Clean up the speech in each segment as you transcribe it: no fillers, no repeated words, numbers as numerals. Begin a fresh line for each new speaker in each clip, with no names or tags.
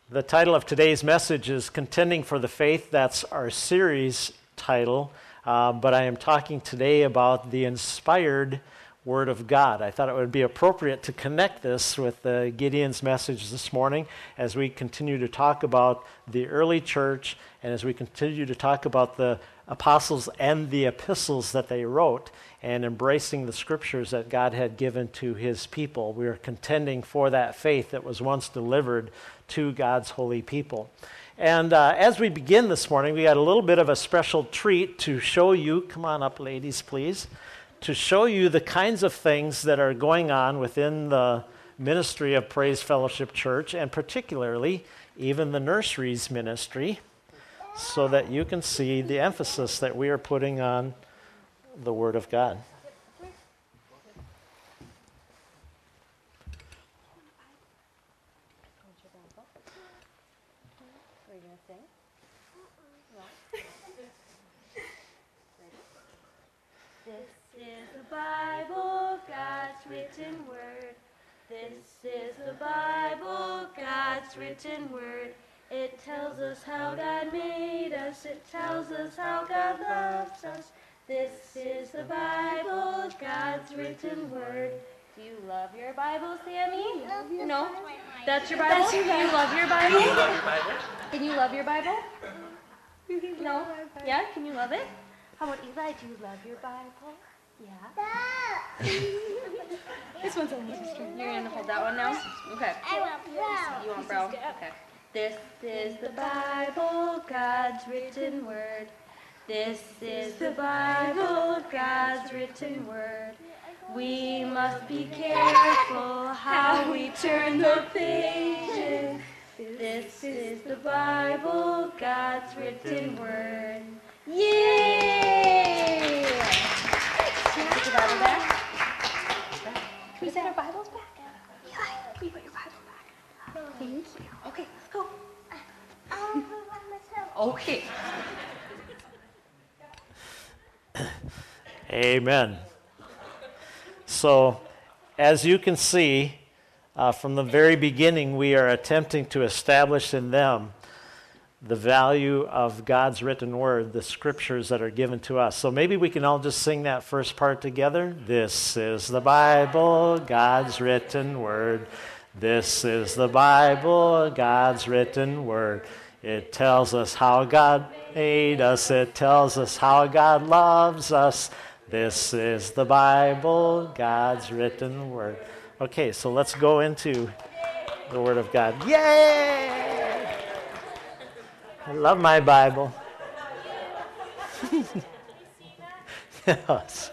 The title of today's message is Contending for the Faith. That's our series title, but I am talking today about the inspired Word of God. I thought it would be appropriate to connect this with Gideon's message this morning as we continue to talk about the early church and as we continue to talk about the apostles and the epistles that they wrote and embracing the scriptures that God had given to his people. We are contending for that faith that was once delivered to God's holy people. And as we begin this morning, we got a little bit of a special treat to show you, come on up ladies please, to show you the kinds of things that are going on within the ministry of Praise Fellowship Church, and particularly even the nurseries ministry, so that you can see the emphasis that we are putting on the Word of God.
Bible, God's written word. This is the Bible, God's written word. It tells us how God made us. It tells us how God loves us. This is the Bible, God's written word. Do you love your Bible, Sammy? No? That's your Bible? Do you love your Bible? Can you love your Bible? No? Yeah? Can you love it? How about Eli? Do you love your Bible? Yeah. This one's on my sister. You're going to hold that one now? Okay.
I want brown.
You want brown? Okay. This is the Bible, God's written word. This is the Bible, God's written word. We must be careful how we turn the pages. This is the Bible, God's written word. Yay! Put your Bible back. Can we set our Bibles back? Eli, can you put your Bible back? Thank you. Okay, let's go.
I want to put one myself.
Okay.
Amen. So, as you can see, from the very beginning, we are attempting to establish in them the value of God's written word, the scriptures that are given to us. So maybe we can all just sing that first part together. This is the Bible, God's written word. This is the Bible, God's written word. It tells us how God made us. It tells us how God loves us. This is the Bible, God's written word. Okay, so let's go into the Word of God. Yay! I love my Bible. Yes.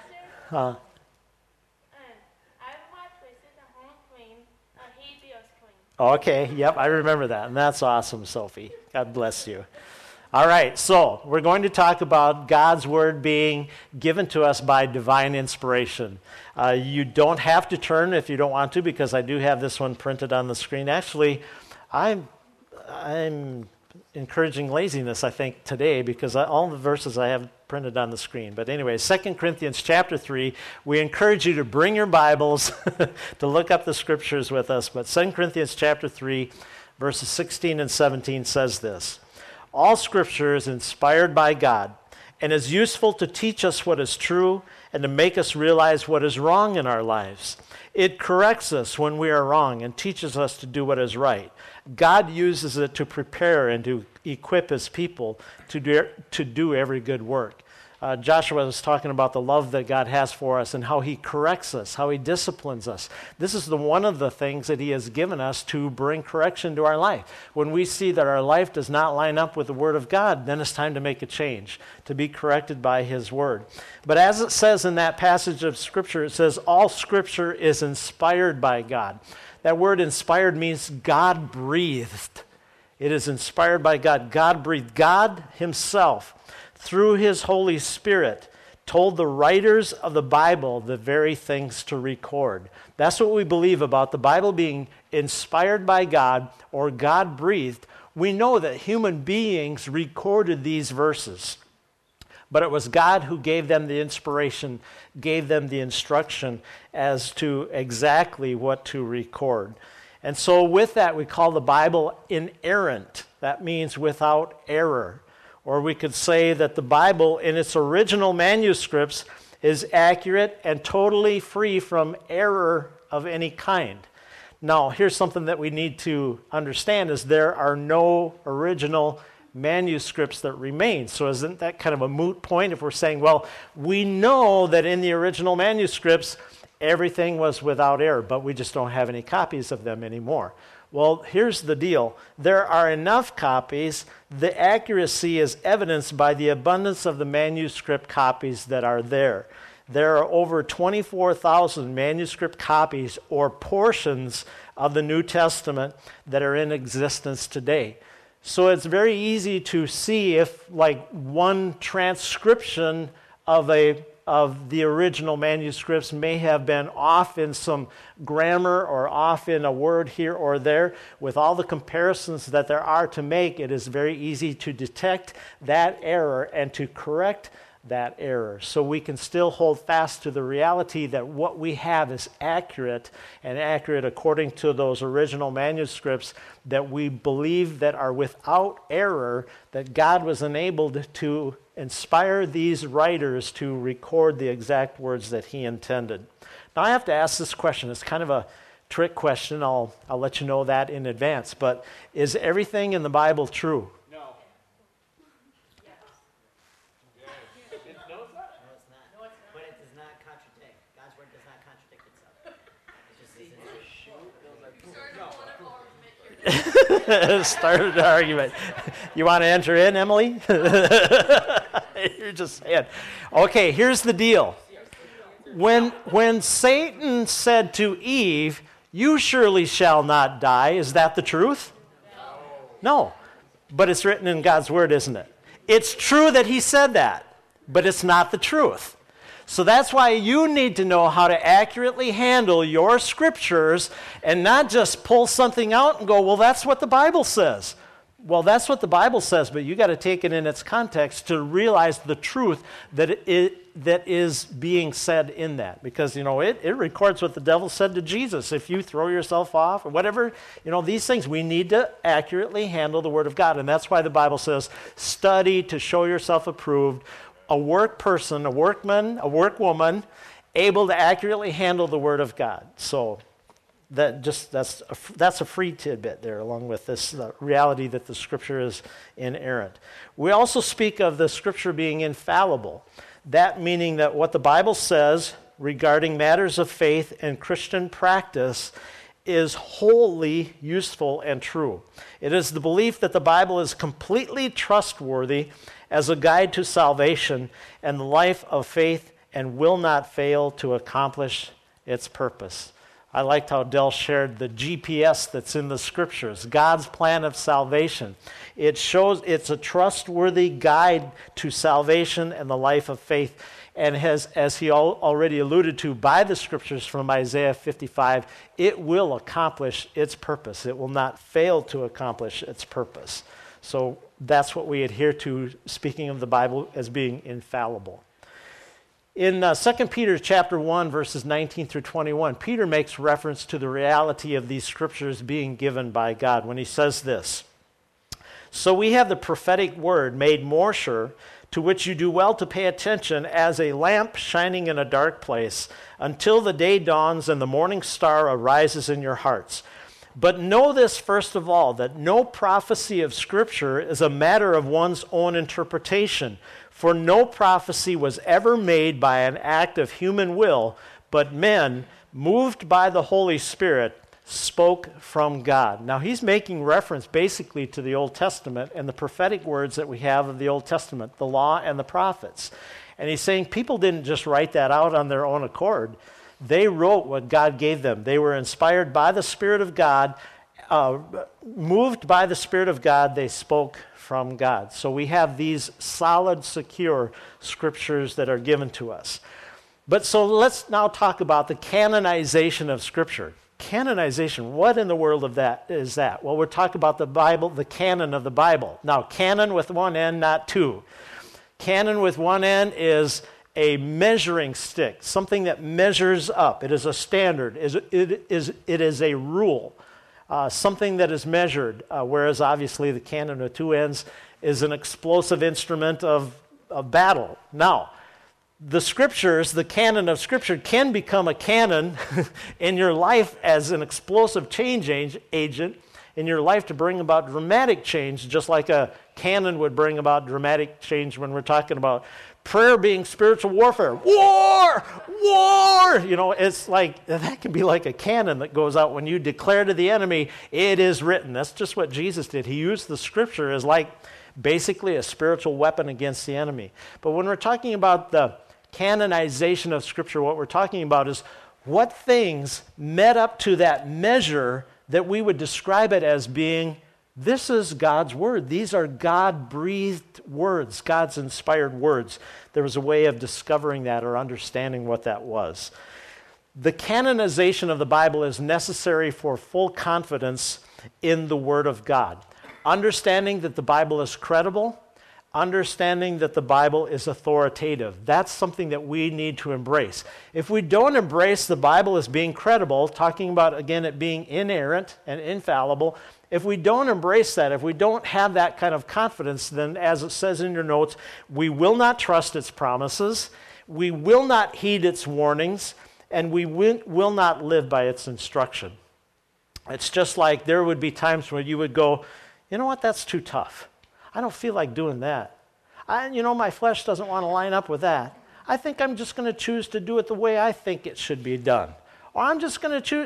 Okay, yep, I remember that. And that's awesome, Sophie. God bless you. All right, so we're going to talk about God's Word being given to us by divine inspiration. You don't have to turn if you don't want to, because I do have this one printed on the screen. Actually, I'm encouraging laziness, I think, today, because all the verses I have printed on the screen. But anyway, 2 Corinthians chapter 3, we encourage you to bring your Bibles to look up the scriptures with us. But 2 Corinthians chapter 3, verses 16 and 17 says this: all scripture is inspired by God and is useful to teach us what is true and to make us realize what is wrong in our lives. It corrects us when we are wrong and teaches us to do what is right. God uses it to prepare and to equip his people to do every good work. Joshua was talking about the love that God has for us and how he corrects us, how he disciplines us. This is one of the things that he has given us to bring correction to our life. When we see that our life does not line up with the Word of God, then it's time to make a change, to be corrected by his Word. But as it says in that passage of Scripture, it says all Scripture is inspired by God. That word inspired means God breathed. It is inspired by God. God breathed. God himself, through his Holy Spirit, told the writers of the Bible the very things to record. That's what we believe about the Bible being inspired by God or God-breathed. We know that human beings recorded these verses, but it was God who gave them the inspiration, gave them the instruction as to exactly what to record. And so with that, we call the Bible inerrant. That means without error. Or we could say that the Bible in its original manuscripts is accurate and totally free from error of any kind. Now, here's something that we need to understand is there are no original manuscripts that remain. So isn't that kind of a moot point if we're saying, well, we know that in the original manuscripts everything was without error, but we just don't have any copies of them anymore. Well, here's the deal. There are enough copies. The accuracy is evidenced by the abundance of the manuscript copies that are there. There are over 24,000 manuscript copies or portions of the New Testament that are in existence today. So it's very easy to see if like one transcription of the original manuscripts may have been off in some grammar or off in a word here or there. With all the comparisons that there are to make, it is very easy to detect that error and to correct that error. So we can still hold fast to the reality that what we have is accurate and accurate according to those original manuscripts that we believe that are without error, that God was enabled to inspire these writers to record the exact words that he intended. Now I have to ask this question. It's kind of a trick question. I'll let you know that in advance. But is everything in the Bible true?
No.
But it does not contradict. God's word does not contradict itself. It just
Started an argument. You want to enter in, Emily? You're just saying. Okay, here's the deal. When Satan said to Eve, "You surely shall not die," is that the truth? No. But it's written in God's word, isn't it? It's true that he said that, but it's not the truth. So that's why you need to know how to accurately handle your scriptures and not just pull something out and go, well, that's what the Bible says. Well, that's what the Bible says, but you got to take it in its context to realize the truth that is being said in that. Because, it records what the devil said to Jesus. If you throw yourself off or whatever, these things, we need to accurately handle the Word of God. And that's why the Bible says, study to show yourself approved, a work person, a workman, a workwoman, able to accurately handle the Word of God. So that's a free tidbit there, along with this reality that the Scripture is inerrant. We also speak of the Scripture being infallible. That meaning that what the Bible says regarding matters of faith and Christian practice is wholly useful and true. It is the belief that the Bible is completely trustworthy as a guide to salvation and the life of faith and will not fail to accomplish its purpose. I liked how Del shared the GPS that's in the Scriptures, God's plan of salvation. It shows it's a trustworthy guide to salvation and the life of faith. And as he already alluded to by the Scriptures from Isaiah 55, it will accomplish its purpose. It will not fail to accomplish its purpose. So that's what we adhere to, speaking of the Bible as being infallible. In 2 Peter chapter 1, verses 19 through 21, Peter makes reference to the reality of these scriptures being given by God when he says this: "So we have the prophetic word made more sure, to which you do well to pay attention as a lamp shining in a dark place, until the day dawns and the morning star arises in your hearts. But know this first of all, that no prophecy of Scripture is a matter of one's own interpretation. For no prophecy was ever made by an act of human will, but men, moved by the Holy Spirit, spoke from God." Now he's making reference basically to the Old Testament and the prophetic words that we have of the Old Testament, the law and the prophets. And he's saying people didn't just write that out on their own accord. They wrote what God gave them. They were inspired by the Spirit of God, moved by the Spirit of God, they spoke from God. So we have these solid, secure scriptures that are given to us. But so let's now talk about the canonization of Scripture. Canonization, what in the world of that is that? Well, we're talking about the Bible, the canon of the Bible. Now, canon with one N, not two. Canon with one N is a measuring stick, something that measures up. It is a standard. It is a rule. something that is measured, whereas obviously the cannon of two ends is an explosive instrument of battle. Now, the scriptures, the canon of scripture can become a cannon in your life as an explosive change agent in your life to bring about dramatic change, just like a cannon would bring about dramatic change when we're talking about prayer being spiritual warfare. War! War! You know, it's like, that can be like a cannon that goes out when you declare to the enemy, it is written. That's just what Jesus did. He used the scripture as like basically a spiritual weapon against the enemy. But when we're talking about the canonization of scripture, what we're talking about is what things met up to that measure that we would describe it as being, this is God's word. These are God-breathed words, God's inspired words. There was a way of discovering that or understanding what that was. The canonization of the Bible is necessary for full confidence in the Word of God. Understanding that the Bible is credible, understanding that the Bible is authoritative. That's something that we need to embrace. If we don't embrace the Bible as being credible, talking about, again, it being inerrant and infallible, if we don't embrace that, if we don't have that kind of confidence, then as it says in your notes, we will not trust its promises, we will not heed its warnings, and we will not live by its instruction. It's just like there would be times when you would go, you know what, that's too tough. I don't feel like doing that. My flesh doesn't want to line up with that. I think I'm just going to choose to do it the way I think it should be done. Or I'm just going to choose,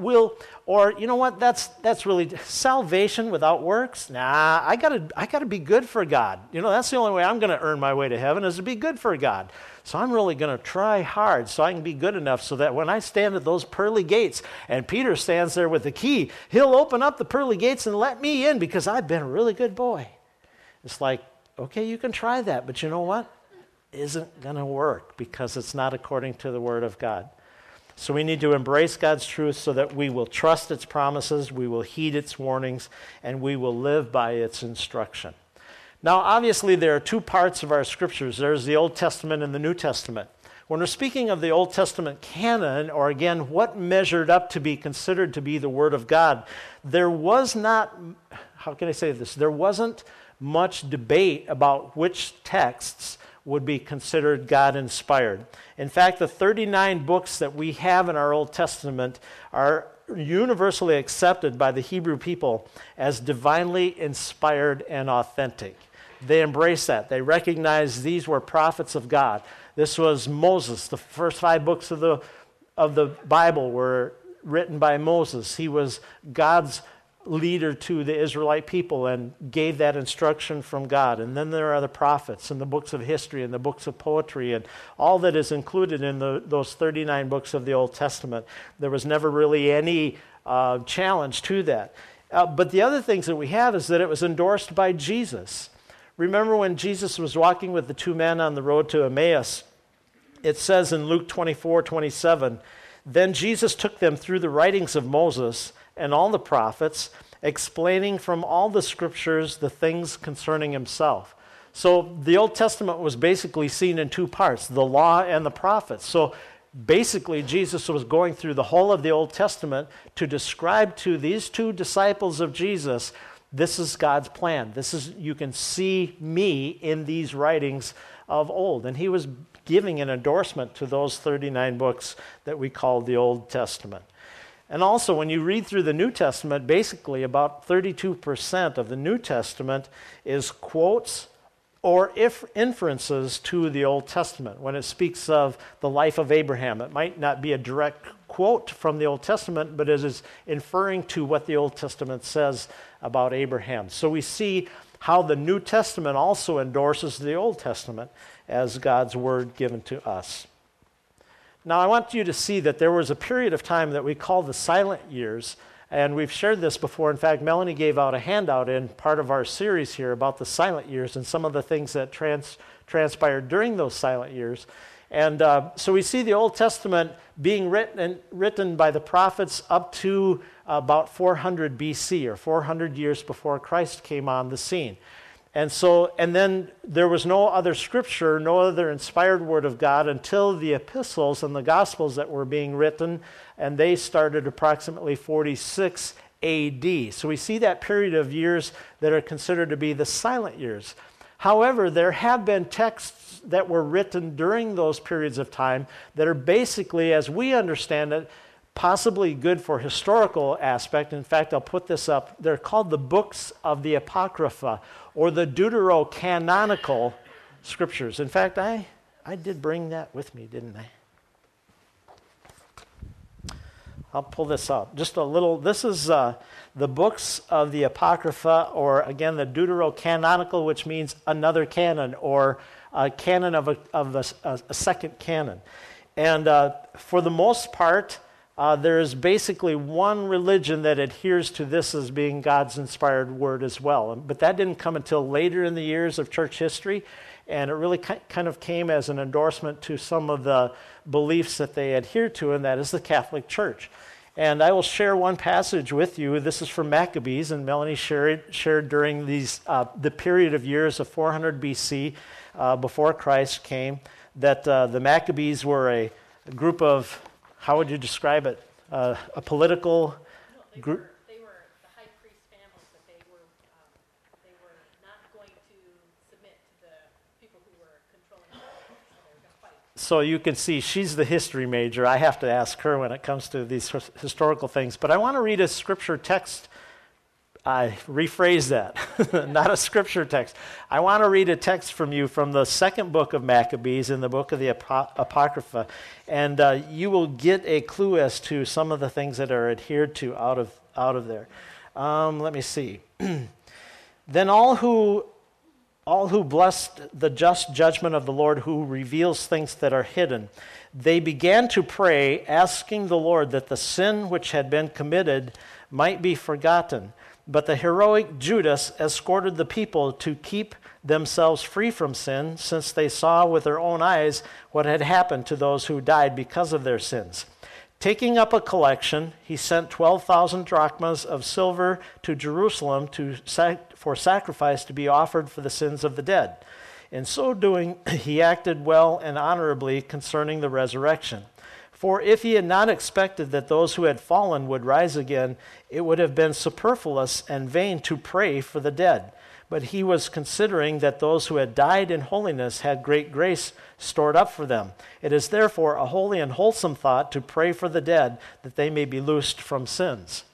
that's really salvation without works? Nah, I gotta be good for God. That's the only way I'm going to earn my way to heaven is to be good for God. So I'm really going to try hard so I can be good enough so that when I stand at those pearly gates and Peter stands there with the key, he'll open up the pearly gates and let me in because I've been a really good boy. It's like, okay, you can try that, but you know what? It isn't going to work because it's not according to the Word of God. So we need to embrace God's truth so that we will trust its promises, we will heed its warnings, and we will live by its instruction. Now, obviously, there are two parts of our scriptures. There's the Old Testament and the New Testament. When we're speaking of the Old Testament canon, or again, what measured up to be considered to be the Word of God, there was not, how can I say this? There wasn't much debate about which texts would be considered God-inspired. In fact, the 39 books that we have in our Old Testament are universally accepted by the Hebrew people as divinely inspired and authentic. They embrace that. They recognize these were prophets of God. This was Moses. The first 5 books of the Bible were written by Moses. He was God's leader to the Israelite people and gave that instruction from God. And then there are the prophets and the books of history and the books of poetry and all that is included in those 39 books of the Old Testament. There was never really any challenge to that. But the other things that we have is that it was endorsed by Jesus. Remember when Jesus was walking with the 2 men on the road to Emmaus, it says in Luke 24:27, "Then Jesus took them through the writings of Moses and all the prophets, explaining from all the scriptures the things concerning himself." So the Old Testament was basically seen in 2 parts, the law and the prophets. So basically Jesus was going through the whole of the Old Testament to describe to these 2 disciples of Jesus, this is God's plan. You can see me in these writings of old. And he was giving an endorsement to those 39 books that we call the Old Testament. And also, when you read through the New Testament, basically about 32% of the New Testament is quotes or inferences to the Old Testament. When it speaks of the life of Abraham, it might not be a direct quote from the Old Testament, but it is inferring to what the Old Testament says about Abraham. So we see how the New Testament also endorses the Old Testament as God's word given to us. Now, I want you to see that there was a period of time that we call the silent years, and we've shared this before. In fact, Melanie gave out a handout in part of our series here about the silent years and some of the things that transpired during those silent years. And so we see the Old Testament being written by the prophets up to about 400 BC, or 400 years before Christ came on the scene. And then there was no other scripture, no other inspired word of God until the epistles and the gospels that were being written, and they started approximately 46 AD. So we see that period of years that are considered to be the silent years. However, there have been texts that were written during those periods of time that are basically, as we understand it, possibly good for historical aspect. In fact, I'll put this up. They're called the books of the Apocrypha, or the Deuterocanonical scriptures. In fact, I did bring that with me, didn't I? I'll pull this up. Just a little. This is the books of the Apocrypha, or again, the Deuterocanonical, which means another canon, or a canon of a second canon. And for the most part, there is basically one religion that adheres to this as being God's inspired word as well. But that didn't come until later in the years of church history, and it really kind of came as an endorsement to some of the beliefs that they adhere to, and that is the Catholic Church. And I will share one passage with you. This is from Maccabees, and Melanie shared during the period of years of 400 BC, before Christ came, that the Maccabees were a group of, how would you describe it? A political group?
They were the high priest families, but they were not going to submit to the people who were controlling the world, so they were going to fight.
So you can see she's the history major. I have to ask her when it comes to these historical things. But I want to read a scripture text. I rephrase that, not a scripture text. I want to read a text from you from the second book of Maccabees in the book of the Apocrypha, and you will get a clue as to some of the things that are adhered to out of there. Let me see. Then all who blessed the just judgment of the Lord, who reveals things that are hidden, they began to pray, asking the Lord that the sin which had been committed might be forgotten. But the heroic Judas escorted the people to keep themselves free from sin, since they saw with their own eyes what had happened to those who died because of their sins. Taking up a collection, he sent 12,000 drachmas of silver to Jerusalem for sacrifice to be offered for the sins of the dead. In so doing, he acted well and honorably concerning the resurrection. For if he had not expected that those who had fallen would rise again, it would have been superfluous and vain to pray for the dead. But he was considering that those who had died in holiness had great grace stored up for them. It is therefore a holy and wholesome thought to pray for the dead, that they may be loosed from sins.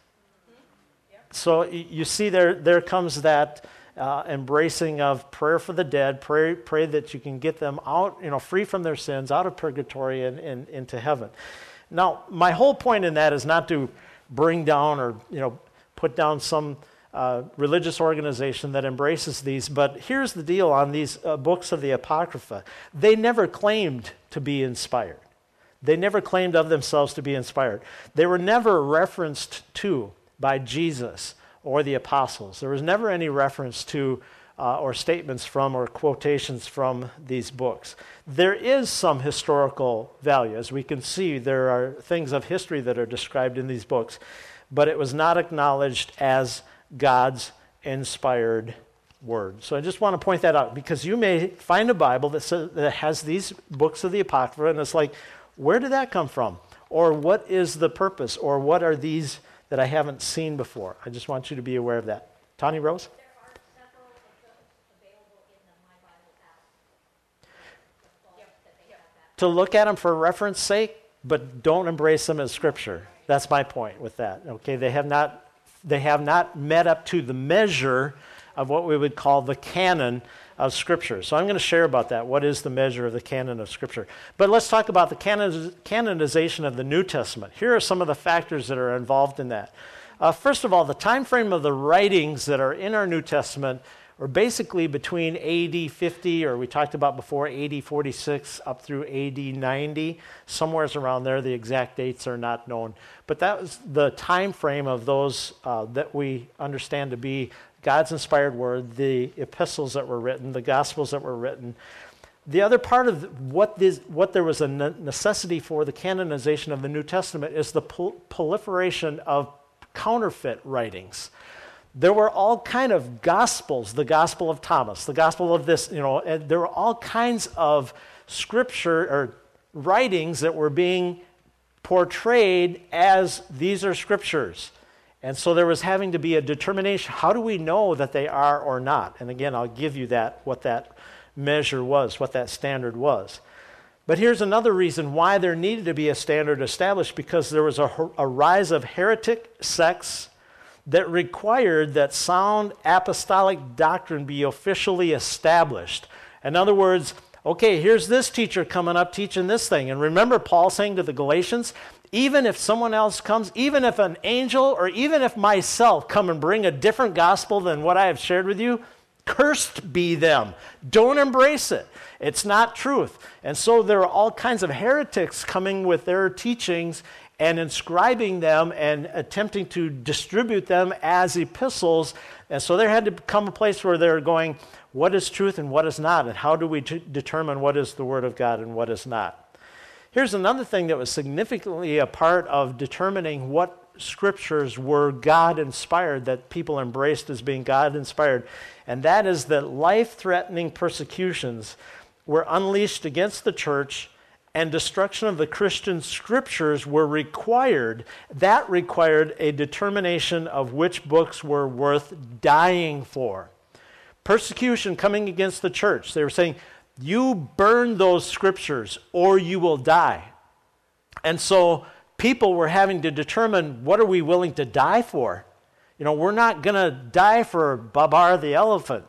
So you see there comes that embracing of prayer for the dead. Pray that you can get them out, free from their sins, out of purgatory and into heaven. Now, my whole point in that is not to bring down or put down some religious organization that embraces these, but here's the deal on these books of the Apocrypha. They never claimed to be inspired. They never claimed of themselves to be inspired. They were never referenced to by Jesus or the apostles. There was never any reference to or statements from or quotations from these books. There is some historical value. As we can see, there are things of history that are described in these books, but it was not acknowledged as God's inspired word. So I just want to point that out, because you may find a Bible that has these books of the Apocrypha, and it's like, where did that come from? Or what is the purpose? Or what are these that I haven't seen before? I just want you to be aware of that. Tawny Rose?
There are several of those available in the My Bible app.
To look at them for reference sake, but don't embrace them as scripture. That's my point with that. Okay, they have not met up to the measure of what we would call the canon of Scripture. So I'm going to share about that. What is the measure of the canon of Scripture? But let's talk about the canonization of the New Testament. Here are some of the factors that are involved in that. First of all, the time frame of the writings that are in our New Testament are basically between AD 50, or we talked about before, AD 46 up through AD 90. Somewhere around there. The exact dates are not known. But that was the time frame of those that we understand to be God's inspired word, the epistles that were written, the gospels that were written. The other part of what there was a necessity for the canonization of the New Testament is the proliferation of counterfeit writings. There were all kind of gospels, the Gospel of Thomas, the Gospel of this, and there were all kinds of scripture or writings that were being portrayed as these are scriptures. And so there was having to be a determination. How do we know that they are or not? And again, I'll give you that, what that measure was, what that standard was. But here's another reason why there needed to be a standard established, because there was a rise of heretic sects that required that sound apostolic doctrine be officially established. In other words, okay, here's this teacher coming up teaching this thing. And remember Paul saying to the Galatians, even if someone else comes, even if an angel or even if myself come and bring a different gospel than what I have shared with you, cursed be them. Don't embrace it. It's not truth. And so there are all kinds of heretics coming with their teachings and inscribing them and attempting to distribute them as epistles. And so there had to come a place where they're going, what is truth and what is not? And how do we determine what is the Word of God and what is not? Here's another thing that was significantly a part of determining what scriptures were God-inspired, that people embraced as being God-inspired, and that is that life-threatening persecutions were unleashed against the church and destruction of the Christian scriptures were required. That required a determination of which books were worth dying for. Persecution coming against the church. They were saying, you burn those scriptures or you will die. And so people were having to determine, what are we willing to die for? You know, we're not going to die for Babar the elephant.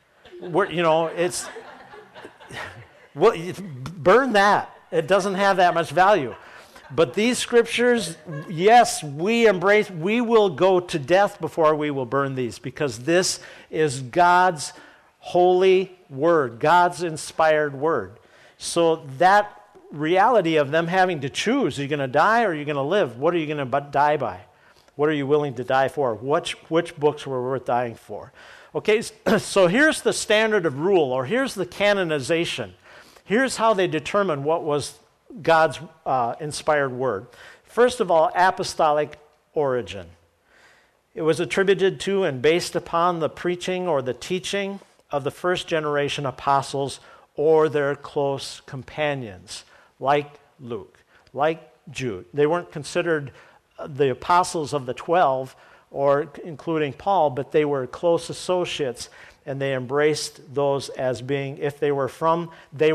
Burn that. It doesn't have that much value. But these scriptures, yes, we embrace, we will go to death before we will burn these, because this is God's holy word, God's inspired word. So that reality of them having to choose, are you going to die or are you going to live? What are you going to die by? What are you willing to die for? Which books were worth dying for? Okay, so here's the standard of rule, or here's the canonization. Here's how they determine what was God's inspired word. First of all, apostolic origin. It was attributed to and based upon the preaching or the teaching of the first generation apostles or their close companions, like Luke, like Jude. They weren't considered the apostles of the 12, or including Paul, but they were close associates, and they embraced those as being, if they were from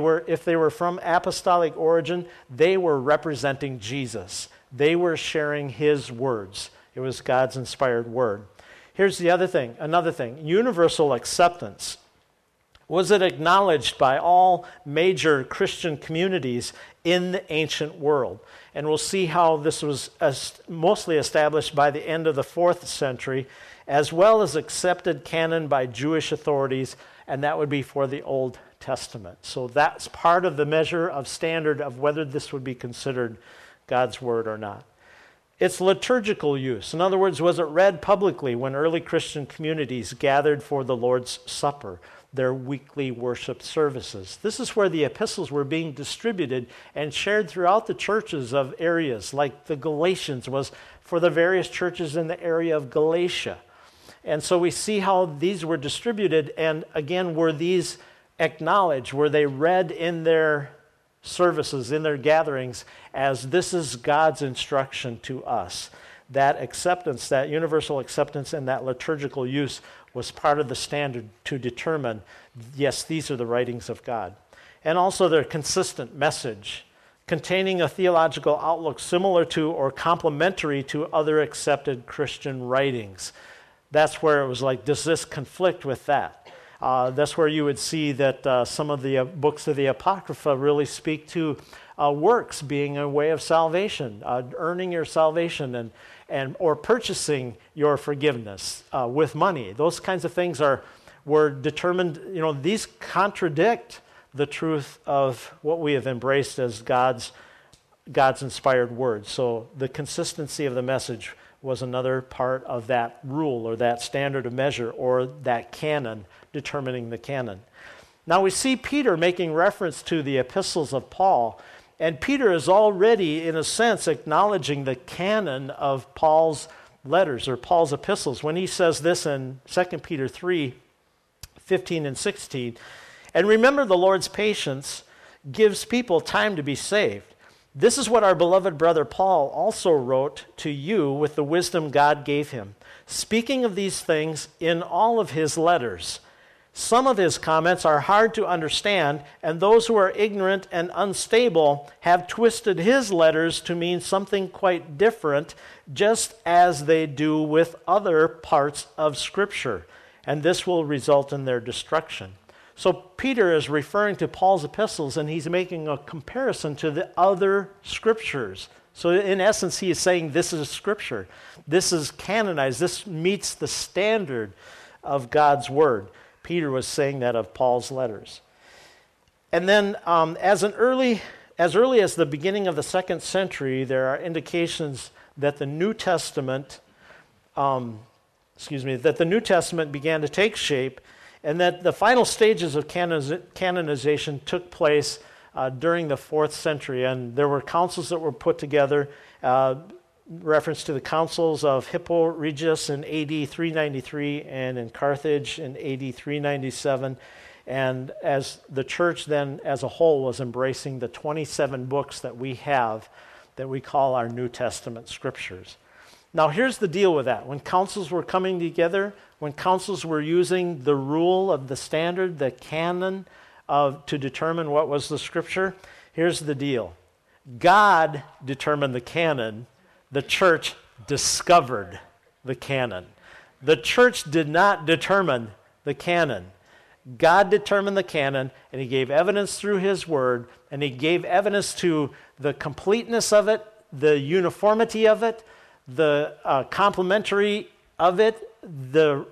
apostolic origin, they were representing Jesus. They were sharing his words. It was God's inspired word. Here's the other thing, another thing, universal acceptance. Was it acknowledged by all major Christian communities in the ancient world? And we'll see how this was mostly established by the end of the 4th century, as well as accepted canon by Jewish authorities, and that would be for the Old Testament. So that's part of the measure of standard of whether this would be considered God's word or not. Its liturgical use. In other words, was it read publicly when early Christian communities gathered for the Lord's Supper, their weekly worship services? This is where the epistles were being distributed and shared throughout the churches of areas, like the Galatians was for the various churches in the area of Galatia. And so we see how these were distributed, and again, were these acknowledged? Were they read in their services, in their gatherings, as this is God's instruction to us? That acceptance, that universal acceptance and that liturgical use was part of the standard to determine, yes, these are the writings of God. And also their consistent message, containing a theological outlook similar to or complementary to other accepted Christian writings. That's where it was like, does this conflict with that? That's where you would see that some of the books of the Apocrypha really speak to works being a way of salvation, earning your salvation or purchasing your forgiveness with money. Those kinds of things were determined. These contradict the truth of what we have embraced as God's inspired word. So the consistency of the message was another part of that rule or that standard of measure or that canon, determining the canon. Now we see Peter making reference to the epistles of Paul, and Peter is already, in a sense, acknowledging the canon of Paul's letters or Paul's epistles when he says this in 2 Peter 3:15 and 16. And remember, the Lord's patience gives people time to be saved. This is what our beloved brother Paul also wrote to you with the wisdom God gave him, speaking of these things in all of his letters. Some of his comments are hard to understand, and those who are ignorant and unstable have twisted his letters to mean something quite different, just as they do with other parts of Scripture, and this will result in their destruction. So Peter is referring to Paul's epistles, and he's making a comparison to the other Scriptures. So in essence, he is saying this is Scripture. This is canonized. This meets the standard of God's Word. Peter was saying that of Paul's letters. And then as early as the beginning of the 2nd century, there are indications that the New Testament, began to take shape, and that the final stages of canonization took place during the 4th century. And there were councils that were put together, reference to the councils of Hippo Regius in AD 393 and in Carthage in AD 397. And as the church then as a whole was embracing the 27 books that we have that we call our New Testament scriptures. Now here's the deal with that. When councils were coming together, when councils were using the rule of the standard, the canon to determine what was the scripture, here's the deal. God determined the canon. The church discovered the canon. The church did not determine the canon. God determined the canon, and he gave evidence through his word, and he gave evidence to the completeness of it, the uniformity of it, the complementary of it, the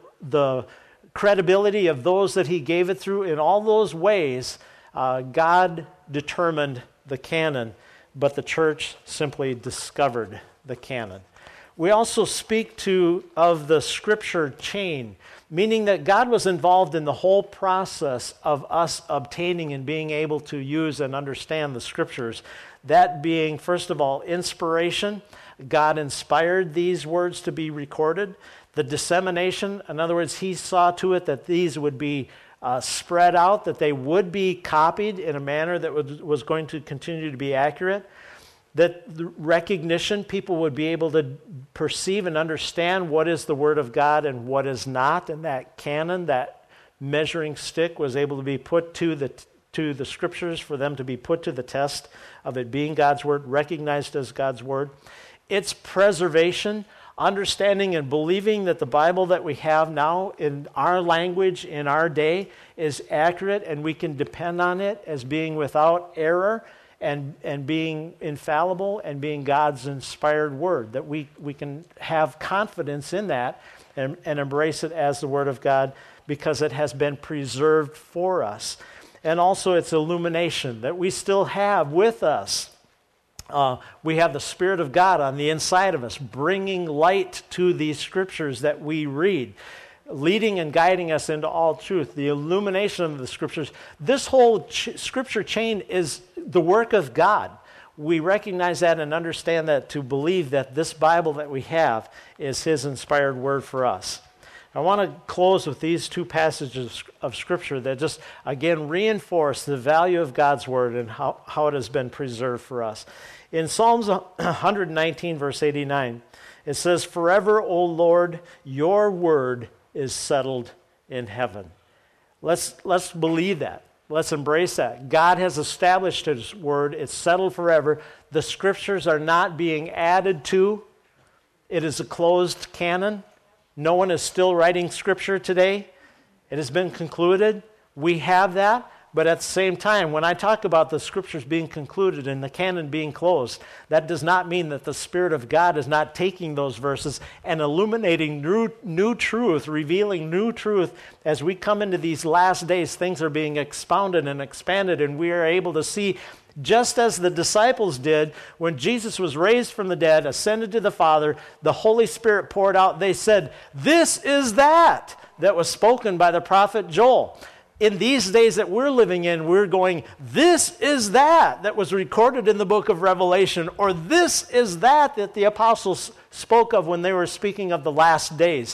credibility of those that he gave it through. In all those ways, God determined the canon, but the church simply discovered the canon. We also speak of the scripture chain, meaning that God was involved in the whole process of us obtaining and being able to use and understand the scriptures. That being, first of all, inspiration. God inspired these words to be recorded. The dissemination, in other words, he saw to it that these would be spread out, that they would be copied in a manner that was going to continue to be accurate. That the recognition, people would be able to perceive and understand what is the Word of God and what is not. And that canon, that measuring stick, was able to be put to the Scriptures for them to be put to the test of it being God's Word, recognized as God's Word. Its preservation, understanding and believing that the Bible that we have now in our language, in our day, is accurate and we can depend on it as being without error and being infallible and being God's inspired word, that we can have confidence in that and embrace it as the Word of God because it has been preserved for us. And also its illumination that we still have with us. We have the Spirit of God on the inside of us, bringing light to these scriptures that we read, leading and guiding us into all truth, the illumination of the scriptures. This whole scripture chain is the work of God. We recognize that and understand that to believe that this Bible that we have is his inspired word for us. I want to close with these two passages of Scripture that just, again, reinforce the value of God's Word and how it has been preserved for us. In Psalms 119, verse 89, it says, "Forever, O Lord, your word is settled in heaven." Let's believe that. Let's embrace that. God has established his word. It's settled forever. The Scriptures are not being added to. It is a closed canon. No one is still writing Scripture today. It has been concluded. We have that. But at the same time, when I talk about the Scriptures being concluded and the canon being closed, that does not mean that the Spirit of God is not taking those verses and illuminating new truth, revealing new truth. As we come into these last days, things are being expounded and expanded, and we are able to see, just as the disciples did when Jesus was raised from the dead, ascended to the Father, the Holy Spirit poured out. They said, "This is that was spoken by the prophet Joel." In these days that we're living in, we're going, this is that was recorded in the book of Revelation, or this is that the apostles spoke of when they were speaking of the last days.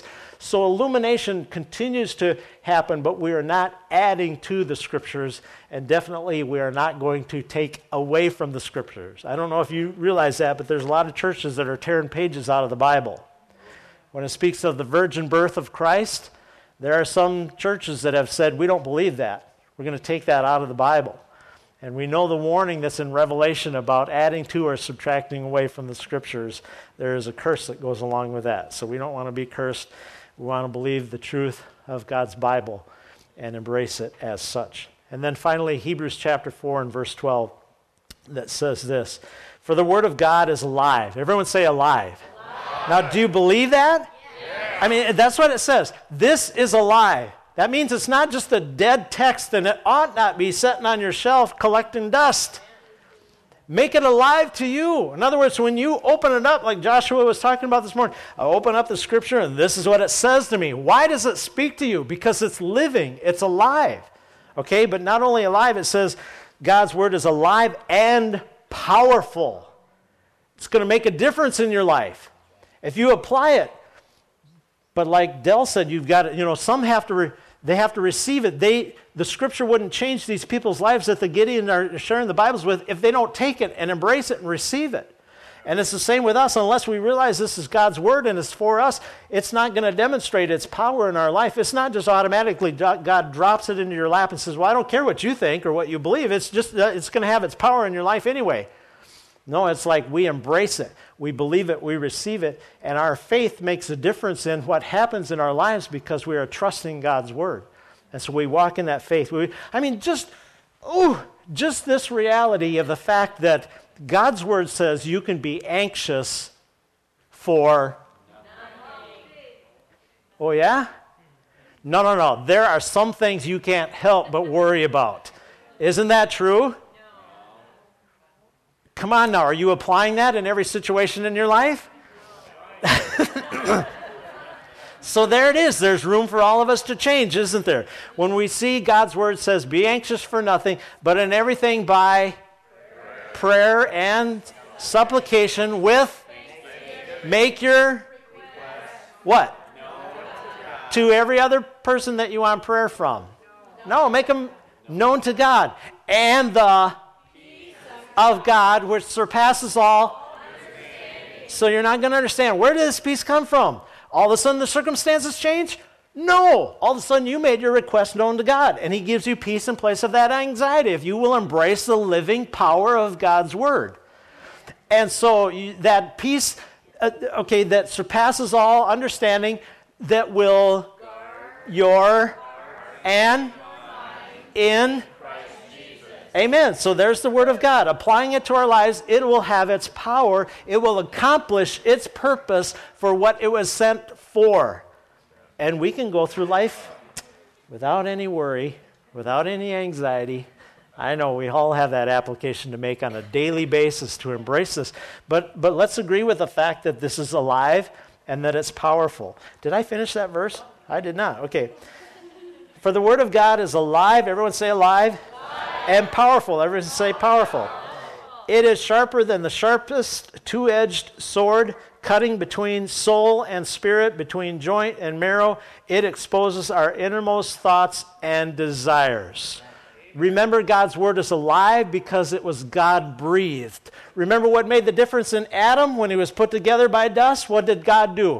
So illumination continues to happen, but we are not adding to the Scriptures, and definitely we are not going to take away from the Scriptures. I don't know if you realize that, but there's a lot of churches that are tearing pages out of the Bible. When it speaks of the virgin birth of Christ, there are some churches that have said, we don't believe that. We're going to take that out of the Bible. And we know the warning that's in Revelation about adding to or subtracting away from the Scriptures. There is a curse that goes along with that. So we don't want to be cursed. We want to believe the truth of God's Bible and embrace it as such. And then finally, Hebrews chapter 4 and verse 12 that says this, for the word of God is alive. Everyone say alive. Now, do you believe that? Yes. I mean, that's what it says. This is alive. That means it's not just a dead text, and it ought not be sitting on your shelf collecting dust. Make it alive to you. In other words, when you open it up, like Joshua was talking about this morning, I open up the Scripture, and this is what it says to me. Why does it speak to you? Because it's living. It's alive. Okay, but not only alive, it says God's Word is alive and powerful. It's going to make a difference in your life if you apply it. But like Dell said, you've got to, some have to, they have to receive it. The Scripture wouldn't change these people's lives that the Gideon are sharing the Bibles with if they don't take it and embrace it and receive it. And it's the same with us. Unless we realize this is God's Word and it's for us, it's not going to demonstrate its power in our life. It's not just automatically God drops it into your lap and says, well, I don't care what you think or what you believe. It's just it's going to have its power in your life anyway. No, it's like we embrace it. We believe it, we receive it, and our faith makes a difference in what happens in our lives because we are trusting God's Word. And so we walk in that faith. Just this reality of the fact that God's Word says you can be anxious for nothing. Oh, yeah? No. There are some things you can't help but worry about. Isn't that true? Come on now, are you applying that in every situation in your life? So there it is. There's room for all of us to change, isn't there? When we see God's Word says, be anxious for nothing, but in everything by prayer and supplication with, make your, what? To every other person that you want prayer from. No, make them known to God. And the of God, which surpasses all. So you're not going to understand. Where did this peace come from? All of a sudden the circumstances change? No. All of a sudden you made your request known to God, and He gives you peace in place of that anxiety if you will embrace the living power of God's Word. And so that peace, that surpasses all understanding, that will your and in. Amen. So there's the Word of God. Applying it to our lives, it will have its power. It will accomplish its purpose for what it was sent for. And we can go through life without any worry, without any anxiety. I know we all have that application to make on a daily basis to embrace this. But let's agree with the fact that this is alive and that it's powerful. Did I finish that verse? I did not. Okay. For the Word of God is alive. Everyone say alive. And powerful. Everyone say powerful. It is sharper than the sharpest two-edged sword, cutting between soul and spirit, between joint and marrow. It exposes our innermost thoughts and desires. Remember, God's Word is alive because it was God-breathed. Remember what made the difference in Adam when he was put together by dust? What did God do?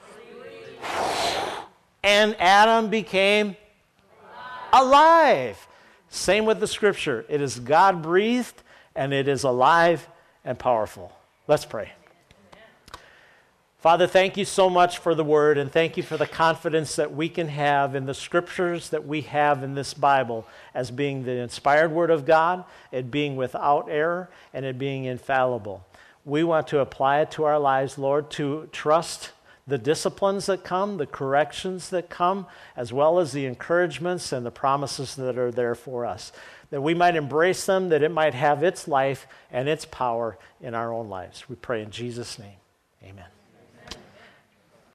And Adam became alive. Same with the Scripture. It is God-breathed, and it is alive and powerful. Let's pray. Father, thank you so much for the Word, and thank you for the confidence that we can have in the Scriptures that we have in this Bible as being the inspired Word of God, it being without error, and it being infallible. We want to apply it to our lives, Lord, to trust the disciplines that come, the corrections that come, as well as the encouragements and the promises that are there for us, that we might embrace them, that it might have its life and its power in our own lives. We pray in Jesus' name. Amen.